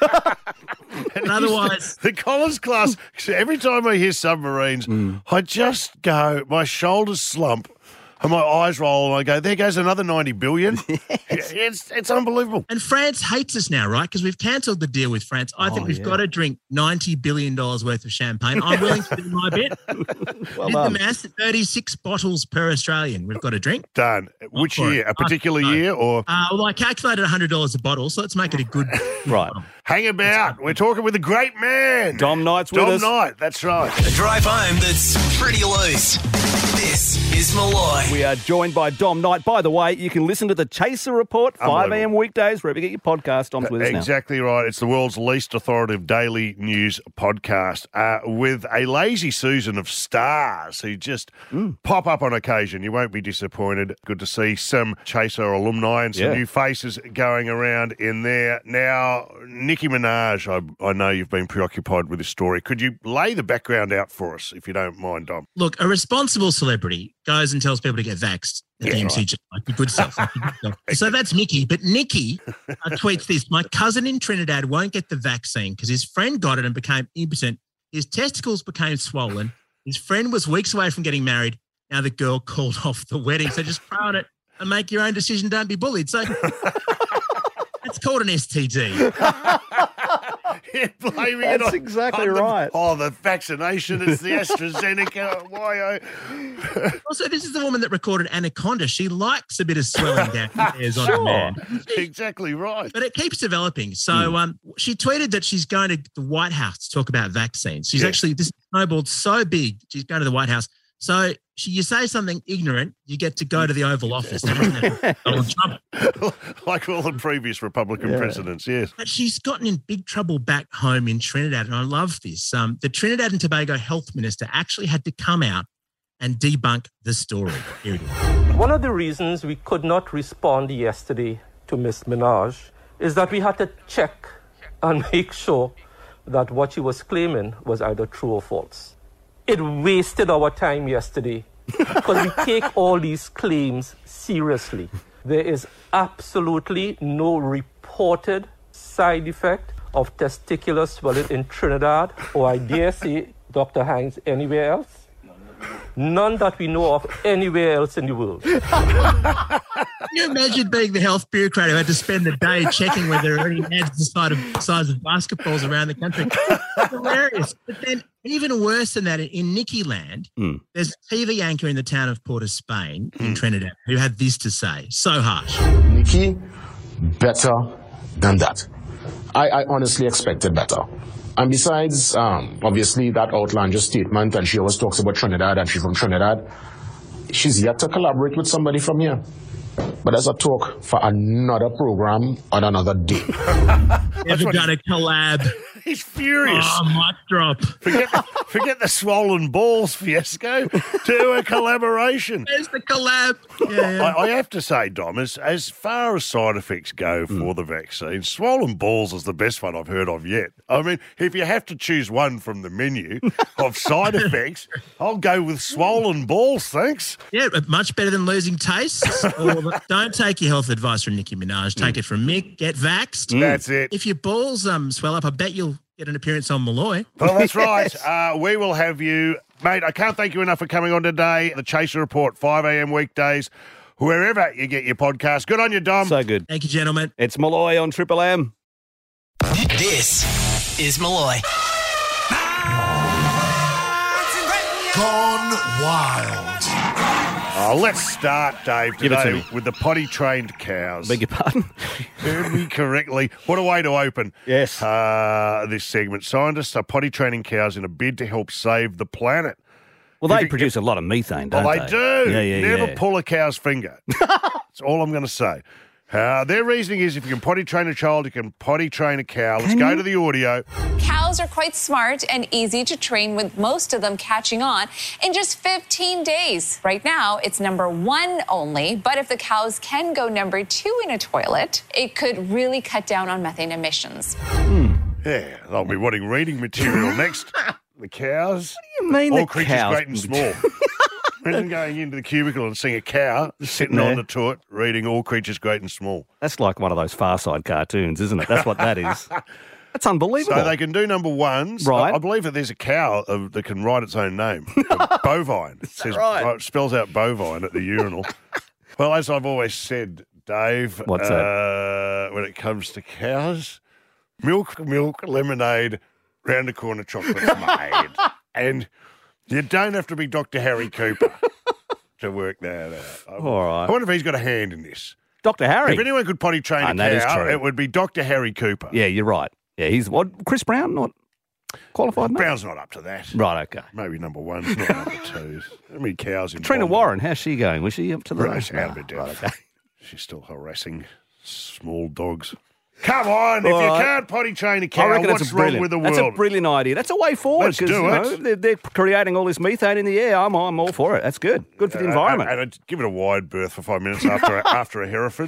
And otherwise... The Collins class, every time I hear submarines, I just go, my shoulders slump and my eyes roll and I go, there goes another 90 billion. Yes. It's unbelievable. And France hates us now, right? Because we've cancelled the deal with France. I think we've got to drink $90 billion worth of champagne. I'm willing to do my bit. Well Did done. the math, 36 bottles per Australian we've got to drink. Done. Which year? A particular year or? Well, I calculated $100 a bottle, so let's make it a good right. Hang about. We're talking with a great man. Dom Knight's with us. Dom Knight, that's right. A drive home that's pretty loose. This is Malloy. We are joined by Dom Knight. By the way, you can listen to the Chaser Report, 5 a.m. weekdays, wherever you get your podcast. Dom's with us now. Exactly right. It's the world's least authoritative daily news podcast with a lazy Susan of stars who just pop up on occasion. You won't be disappointed. Good to see some Chaser alumni and some new faces going around in there. Now, Nicki Minaj, I know you've been preoccupied with this story. Could you lay the background out for us, if you don't mind, Dom? Look, a responsible celebrity goes and tells people to get vaxxed at the MCG. Like the good stuff. So that's Nicki. But Nicki tweets this: my cousin in Trinidad won't get the vaccine because his friend got it and became impotent. His testicles became swollen. His friend was weeks away from getting married. Now the girl called off the wedding. So just pray on it and make your own decision. Don't be bullied. So it's called an STD. Blaming That's exactly right. The vaccination, it's the AstraZeneca. Why? Also, this is the woman that recorded Anaconda. She likes a bit of swelling down hairs on a man. Exactly right. But it keeps developing. So she tweeted that she's going to the White House to talk about vaccines. She's actually, this snowballed so big, she's going to the White House. So you say something ignorant, you get to go to the Oval Office. Donald Trump. Like all the previous Republican presidents, yes. But she's gotten in big trouble back home in Trinidad, and I love this. The Trinidad and Tobago health minister actually had to come out and debunk the story. Here it is. One of the reasons we could not respond yesterday to Ms. Minaj is that we had to check and make sure that what she was claiming was either true or false. It wasted our time yesterday because we take all these claims seriously. There is absolutely no reported side effect of testicular swelling in Trinidad, or I dare say, Dr. Hines, anywhere else. None that we know of anywhere else in the world. Can you imagine being the health bureaucrat who had to spend the day checking whether there are any ads the size of basketballs around the country? It's hilarious. But then, even worse than that, in Nicki land, there's a TV anchor in the town of Port of Spain in Trinidad who had this to say. So harsh. Nicki, better than that. I honestly expected better. And besides, obviously, that outlandish statement, and she always talks about Trinidad and she's from Trinidad, she's yet to collaborate with somebody from here. But that's a talk for another program on another day. Never done a collab. He's furious. Oh, mic drop. Forget the swollen balls fiasco. Do a collaboration. There's the collab. Yeah. I have to say, Dom, as far as side effects go for the vaccine, swollen balls is the best one I've heard of yet. I mean, if you have to choose one from the menu of side effects, I'll go with swollen balls, thanks. Yeah, much better than losing tastes. Or don't take your health advice from Nicki Minaj. Take it from Mick. Get vaxxed. That's it. If your balls swell up, I bet you'll get an appearance on Malloy. Well, that's right. We will have you. Mate, I can't thank you enough for coming on today. The Chaser Report, 5 a.m. weekdays, wherever you get your podcast. Good on you, Dom. So good. Thank you, gentlemen. It's Malloy on Triple M. This is Malloy. Gone wild. Let's start, Dave, Give it to today me. with the potty-trained cows. Beg your pardon? Heard me correctly. What a way to open Yes. this segment. Scientists are potty-training cows in a bid to help save the planet. Well, they produce a lot of methane, don't Well, they? they do. Yeah. Never pull a cow's finger. That's all I'm going to say. Their reasoning is if you can potty train a child, you can potty train a cow. Let's go to the audio. Cows are quite smart and easy to train, with most of them catching on in just 15 days. Right now, it's number 1 only, but if the cows can go number 2 in a toilet, it could really cut down on methane emissions. Yeah, they'll be wanting reading material next. The cows. What do you mean All the creatures cows? great and small. Imagine going into the cubicle and seeing a cow sitting there. on the toilet reading All Creatures Great and Small. That's like one of those Far Side cartoons, isn't it? That's what that is. That's unbelievable. So they can do number ones. Right. I believe that there's a cow that can write its own name. Bovine. It says, right? It spells out bovine at the urinal. Well, as I've always said, Dave, What's that? When it comes to cows, milk, lemonade, round the corner chocolate's made. And you don't have to be Dr. Harry Cooper to work that out. All right. I wonder if he's got a hand in this. Dr. Harry. If anyone could potty train a that is cow, true. it would be Dr. Harry Cooper. Yeah, you're right. Yeah, he's what? Chris Brown, not qualified? No? Brown's not up to that. Right, okay. Maybe number ones, not number twos. How many cows in Trina Bondi? Warren, how's she going? Was she up to the Right, out of her depth. Right, okay. She's still harassing small dogs. Come on, if All you right. can't potty train a I cow, reckon what's that's wrong with the world? That's a brilliant idea. That's a way forward. Let's 'cause, do you it. know, they're creating all this methane in the air. I'm all for it. That's good. Good for the environment. And I'd give it a wide berth for 5 minutes after a Hereford.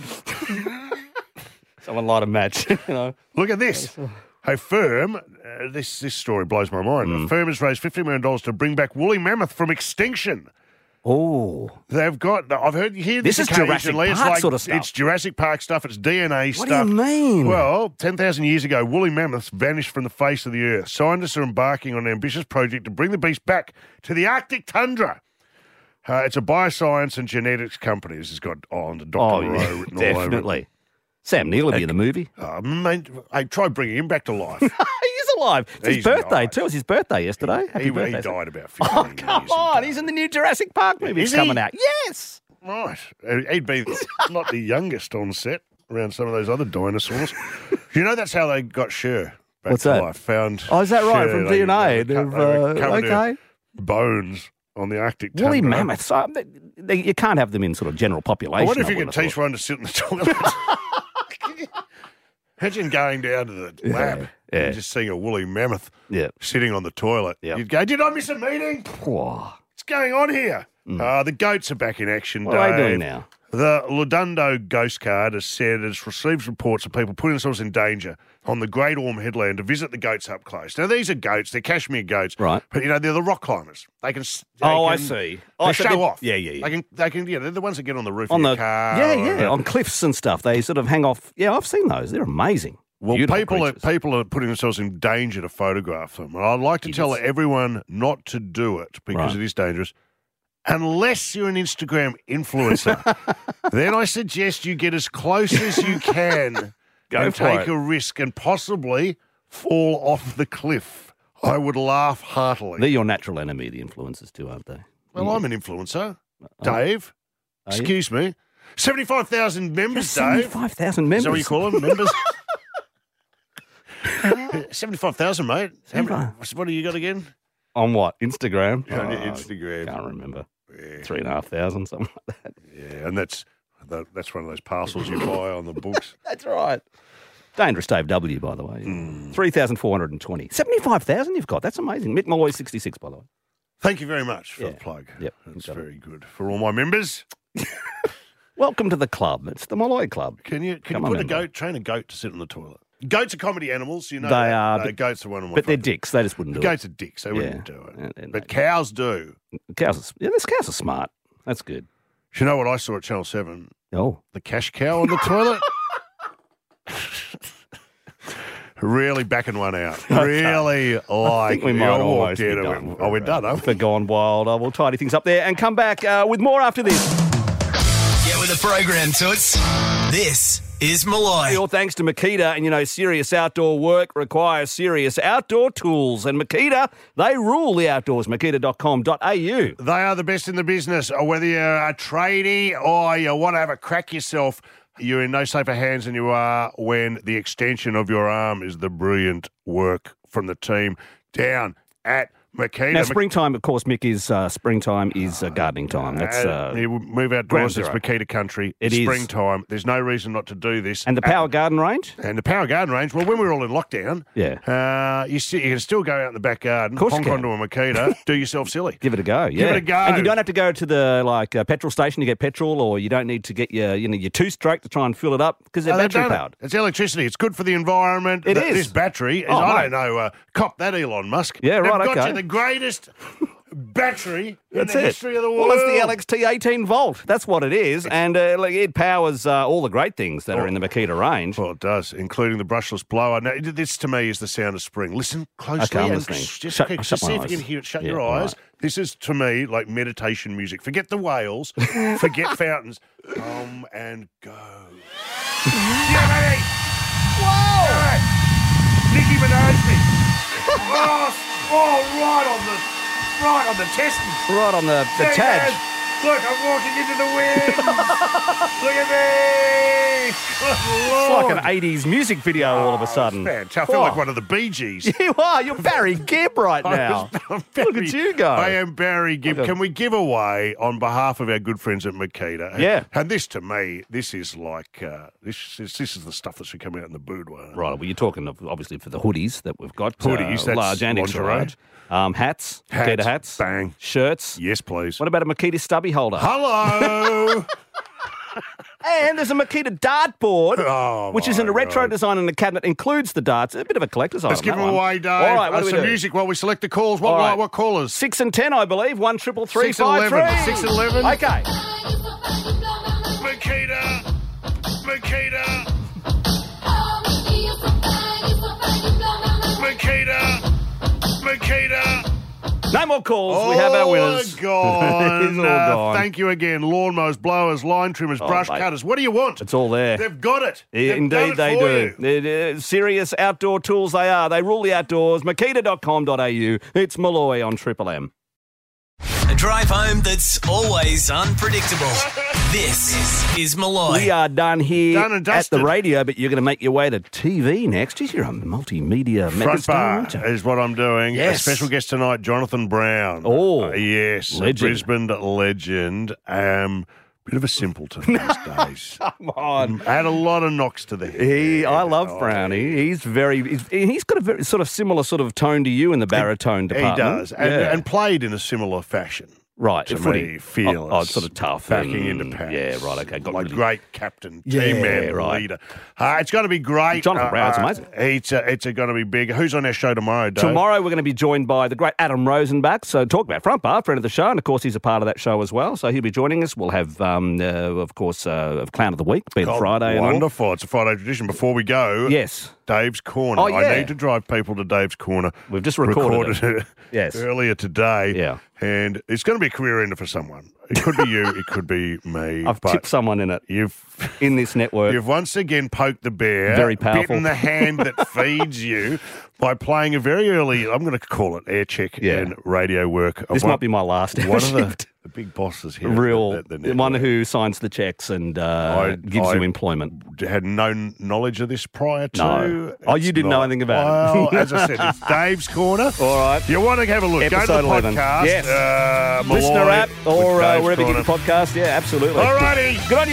Someone light a match. You know. Look at this. A firm, this story blows my mind. A firm has raised $50 million to bring back woolly mammoth from extinction. Oh. They've got, I've heard, you hear this This is Jurassic occasionally. It's Park like, sort of stuff. It's Jurassic Park stuff. It's DNA What stuff. do you mean? Well, 10,000 years ago, woolly mammoths vanished from the face of the earth. Scientists are embarking on an ambitious project to bring the beast back to the Arctic tundra. It's a bioscience and genetics company. This has got Dr. Rowe written all over it. Definitely. Sam Neill will be in the movie. Mate, I tried bringing him back to life. He is alive. It's his He's birthday, alive. too. It was his birthday yesterday. Happy He birthday. died about 15 Oh, years come ago. on. He's in the new Jurassic Park movie. Is It's coming he? out. Yes. Right. He'd be not the youngest on set around some of those other dinosaurs. You know that's how they got Cher back What's to that? life. Found Oh, is that right? Cher. From They DNA? recovered her Okay. bones on the Arctic Woolly tundra. mammoths. You can't have them in sort of general population. I wonder if you would could have teach thought. one to sit in the toilet. Imagine going down to the lab and just seeing a woolly mammoth sitting on the toilet. You'd go, did I miss a meeting? What's going on here? The goats are back in action, What are they Dave. doing now? The Ludundo Ghost Card has said it's received reports of people putting themselves in danger on the Great Orme Headland to visit the goats up close. Now, these are goats. They're cashmere goats. Right. But, you know, they're the rock climbers. They can... I see. They so show they're- off. Yeah, yeah, yeah. They can, they're the ones that get on the roof On of the your car. yeah, on cliffs and stuff. They sort of hang off. Yeah, I've seen those. They're amazing. Well, Beautiful people are putting themselves in danger to photograph them. And I'd like to tell everyone not to do it because Right. it is dangerous. Unless you're an Instagram influencer, then I suggest you get as close as you can Go and for take it. a risk and possibly fall off the cliff. I would laugh heartily. They're your natural enemy, the influencers too, aren't they? Well, I'm an influencer, Dave. Are you? Excuse me. 75,000 members, Dave. 75,000 members. Is that what you call them, members? 75,000, mate. What do you got again? On what? Instagram? On your Instagram. Can't remember. 3,500, something like that. Yeah, and that's one of those parcels you buy on the books. That's right. Dangerous Dave W, by the way. 3,420. 75,000 you've got. That's amazing. Mick Malloy, 66, by the way. Thank you very much for the plug. Yep. That's very good. For all my members. Welcome to the club. It's the Malloy Club. Can you train a goat to sit on the toilet? Goats are comedy animals, you know. They are. No, goats are one of my But they're dicks. They just wouldn't do it. Goats are dicks. They wouldn't do it. But cows do. Cows are smart. That's good. Do you know what I saw at Channel 7? Oh. The cash cow on the toilet. Really backing one out. Really like. I think we might almost be done. We're done, aren't we? For Gone Wild. We'll tidy things up there and come back with more after this. Get with the program, Toots. This is Malloy. All thanks to Makita. And, you know, serious outdoor work requires serious outdoor tools. And Makita, they rule the outdoors. Makita.com.au. They are the best in the business. Whether you're a tradie or you want to have a crack yourself, you're in no safer hands than you are when the extension of your arm is the brilliant work from the team down at Makita. Now, springtime, of course, Mick, is gardening time. That's you move outdoors, it's Makita country. It it's is. Springtime. There's no reason not to do this. And the Power Garden range? And the Power Garden range, well, when we were all in lockdown, you can still go out in the back garden, honk onto a Makita, do yourself silly. Give it a go, Give it a go. And you don't have to go to the petrol station to get petrol, or you don't need to get your two-stroke to try and fill it up because they're battery-powered. It's electricity. It's good for the environment. It is. This battery is, I don't know, cop that Elon Musk. Yeah, right, They've got okay. you the greatest battery in That's the it. history of the world. Well, it's the LXT 18 volt. That's what it is, and it powers all the great things that are in the Makita range. Well, it does, including the brushless blower. Now, this to me is the sound of spring. Listen closely. Okay, I'm and listening. Just Shut see my if eyes. you can hear it. Shut Yeah, your all eyes. right. This is, to me, like meditation music. Forget the whales. Forget fountains. Come and go. Yeah, baby. Whoa! Right. Nicki Minaj me. Right on the testes. Right on the There tag. it is. Look, I'm walking into the wind. Look at me. It's like an 80s music video all of a sudden. Fantastic. I feel like one of the Bee Gees. You are. You're Barry Gibb right now. Look at you go. I am Barry Gibb. Can we give away on behalf of our good friends at Makita? Yeah. And this, to me, this is like this is the stuff that should come out in the boudoir. Right. Well, you're talking obviously for the hoodies that we've got. Hoodies, that's large and extra lingerie. large. Hats. Makita hats. Bang. Shirts. Yes, please. What about a Makita stubby holder? Hello. And there's a Makita dartboard, which is in a retro God. design, and the cabinet includes the darts. A bit of a collector's Let's item. give that them one. away, Dave. All right, what do we some do? music while we select the calls. All right. What callers? 6 and 10, I believe. 1 3 3 6 and 11. 5 3. 6 and 11. Okay. Makita. Makita. No more calls. We have our winners. Gone. It's all gone. Thank you again. Lawnmowers, blowers, line trimmers, brush mate. cutters. What do you want? It's all there. They've got it. Indeed, they do. They're serious outdoor tools they are. They rule the outdoors. Makita.com.au. It's Malloy on Triple M. A drive home that's always unpredictable. This is Malloy. We are done here Done and at dusted. the radio, but you're going to make your way to TV next. Geez, you're a multimedia Front megastar, bar aren't you? is what I'm doing. Yes. A special guest tonight, Jonathan Brown. Oh, yes. legend. A Brisbane legend. Bit of a simpleton these days. Come on. Had a lot of knocks to the head. I love Brownie. He's got a very sort of similar sort of tone to you in the baritone He department. does. And played in a similar fashion. Right, To footy. me, fearless. Oh, sort of tough. Backing and- into pass. Yeah, right, okay. Got Like really- great captain, Yeah, team man, right. leader. It's going to be great. Jonathan Brown's amazing. It's going to be big. Who's on our show tomorrow, Dave? Tomorrow we're going to be joined by the great Adam Rosenbach. So talk about Front Bar, friend of the show, and of course he's a part of that show as well. So he'll be joining us. We'll have, of course, Clown of the Week, being Friday. Wonderful. It's a Friday tradition. Before we go, Yes. Dave's Corner. Oh, yeah. I need to drive people to Dave's Corner. We've just recorded it Yes. earlier today. Yeah. And it's going to be a career ender for someone. It could be you. It could be me. I've but tipped someone in it You've in this network. You've once again poked the bear, Very powerful. bitten the hand that feeds you by playing a very early, I'm going to call it air check and radio work. of This one- might be my last one of shift. the big bosses here. Real, at the the one who signs the checks and gives you employment. Had no knowledge of this prior to. No. Oh, you didn't know anything about it. Well, as I said, it's Dave's Corner. All right. You want to have a look. Go to Episode the 11. podcast. Yes. Malloy Listener app or with Dave's wherever you Corner. get your podcast. Yeah, absolutely. All righty. Good on you, Mick.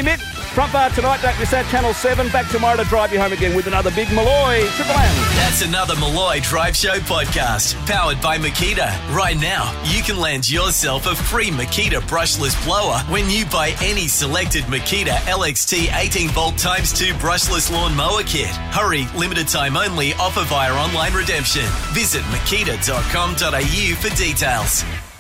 Front bar tonight, don't miss that, Channel 7. Back tomorrow to drive you home again with another big Malloy. Triple M. That's another Malloy Drive Show podcast, powered by Makita. Right now, you can land yourself a free Makita brushless blower when you buy any selected Makita LXT 18-volt ×2 brushless lawn mower kit. Hurry, limited time only, offer via online redemption. Visit makita.com.au for details.